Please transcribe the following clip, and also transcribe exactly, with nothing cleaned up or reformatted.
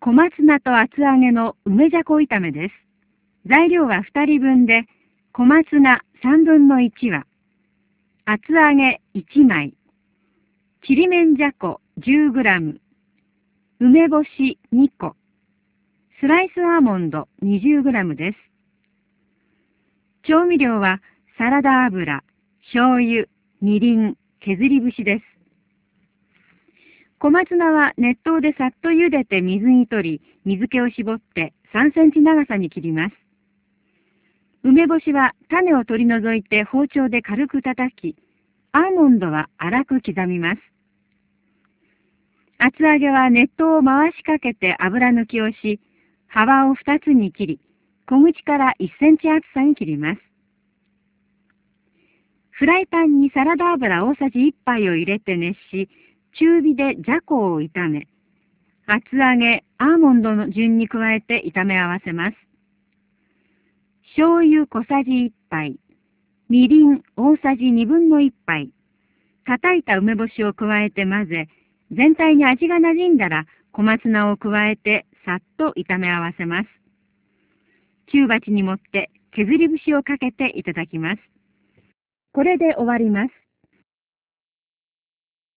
小松菜と厚揚げの梅じゃこ炒めです。材料はふたりぶんで、小松菜さんぶんのいちわ、厚揚げいちまい、ちりめんじゃこ じゅうグラム、梅干しにこ、スライスアーモンド にじゅうグラム です。調味料はサラダ油、醤油、みりん、削り節です。小松菜は熱湯でさっと茹でて水に取り、水気を絞ってさんセンチ長さに切ります。梅干しは種を取り除いて包丁で軽く叩き、アーモンドは粗く刻みます。厚揚げは熱湯を回しかけて油抜きをし、幅をふたつに切り、小口からいっセンチ厚さに切ります。フライパンにサラダ油大さじいっぱいを入れて熱し、中火でじゃこを炒め、厚揚げ、アーモンドの順に加えて炒め合わせます。醤油小さじいっぱい、みりん大さじにぶんのいっぱい、叩いた梅干しを加えて混ぜ、全体に味が馴染んだら小松菜を加えてさっと炒め合わせます。中鉢に盛って削り節をかけていただきます。これで終わります。